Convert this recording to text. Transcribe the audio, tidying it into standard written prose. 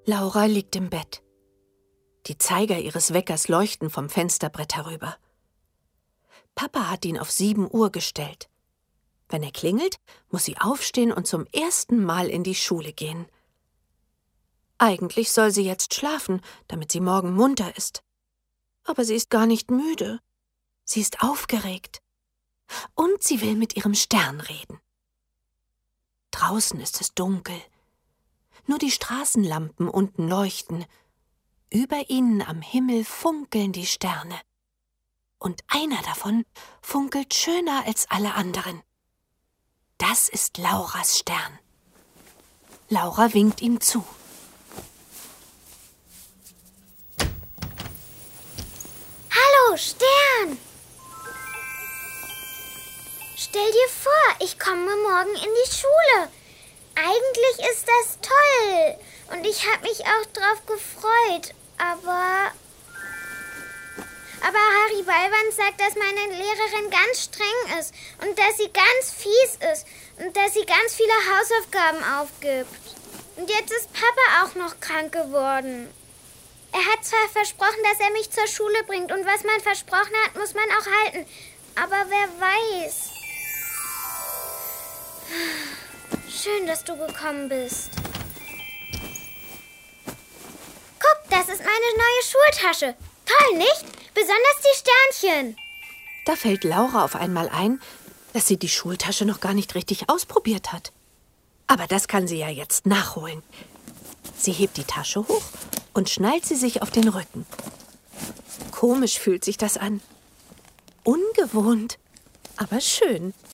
Laura liegt im Bett. Die Zeiger ihres Weckers leuchten vom Fensterbrett herüber. Papa hat ihn auf 7 Uhr gestellt. Wenn er klingelt, muss sie aufstehen und zum ersten Mal in die Schule gehen. Eigentlich soll sie jetzt schlafen, damit sie morgen munter ist. Aber sie ist gar nicht müde. Sie ist aufgeregt. Und sie will mit ihrem Stern reden. Draußen ist es dunkel. Nur die Straßenlampen unten leuchten. Über ihnen am Himmel funkeln die Sterne. Und einer davon funkelt schöner als alle anderen. Das ist Lauras Stern. Laura winkt ihm zu. Hallo, Stern! Stell dir vor, ich komme morgen in die Schule. Eigentlich ist das toll. Und ich habe mich auch drauf gefreut. Aber Harry Ballwand sagt, dass meine Lehrerin ganz streng ist und dass sie ganz fies ist und dass sie ganz viele Hausaufgaben aufgibt. Und jetzt ist Papa auch noch krank geworden. Er hat zwar versprochen, dass er mich zur Schule bringt und was man versprochen hat, muss man auch halten. Aber wer weiß. Schön, dass du gekommen bist. Guck, das ist meine neue Schultasche. Toll, nicht? Besonders die Sternchen. Da fällt Laura auf einmal ein, dass sie die Schultasche noch gar nicht richtig ausprobiert hat. Aber das kann sie ja jetzt nachholen. Sie hebt die Tasche hoch und schnallt sie sich auf den Rücken. Komisch fühlt sich das an. Ungewohnt, aber schön.